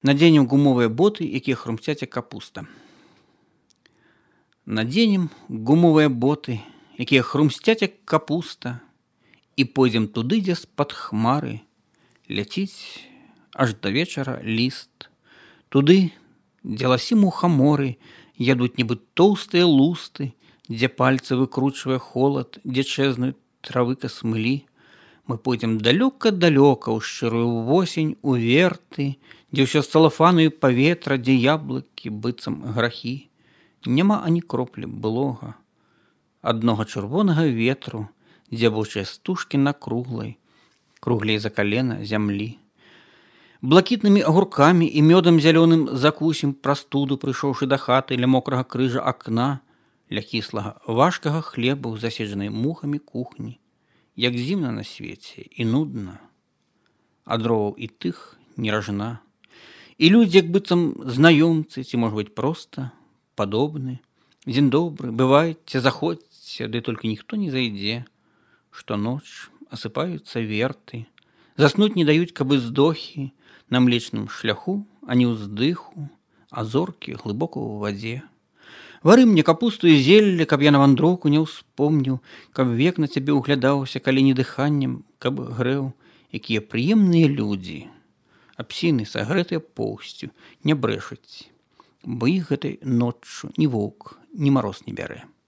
Надзенем гумовыя боты, якія хрумсцяць, як капуста. Надзенем гумовыя боты, якія хрумсцяць, як капуста, і пойдзем туды, дзе з-пад хмары ляціць аж да вечара ліст. Туды, дзе ласі мухаморы ядуць нібы тоўстыя лусты, дзе пальцы выкручвае холад, дзе чэзнуць травы касмылі. Мы пойдзем далёка-далёка ў шчырую восень, у верты, дзе ўсё з цалафану і паветра, дзе яблыкі, быццам грахі. Няма ані кроплі былога, аднога чырвонага ветру, дзябучыя стужкі на круглай, круглей за калена зямлі. Блакітнымі агуркамі і мёдам зялёным закусім прастуду, прыйшоўшы да хаты ля мокрага крыжа акна, ля кіслага важкага хлеба ў заседжанай мухамі кухні. Як зімна на свеце і нудна, а дроваў і тых не ражна. І людзі, як быццам знаёмцы, ці, можа быць, проста падобны. Дзень добры, бывайце, заходзьце, ды толькі ніхто не зайдзе. Штоноч асыпаюцца верты, заснуць не даюць, каб і здохі на млечным шляху, ані ўздыху, а зоркі глыбока ў вадзе. Вары мне капусту і зелле, каб я на вандроўку не ўспомніў, каб век на цябе ўглядаўся, калі не дыханнем, каб грэў, якія прыемныя людзі. А псіны, сагрэтыя поўсцю, не брэшуць, бо іх гэтай ноччу ні воўк, ні мароз не бярэ.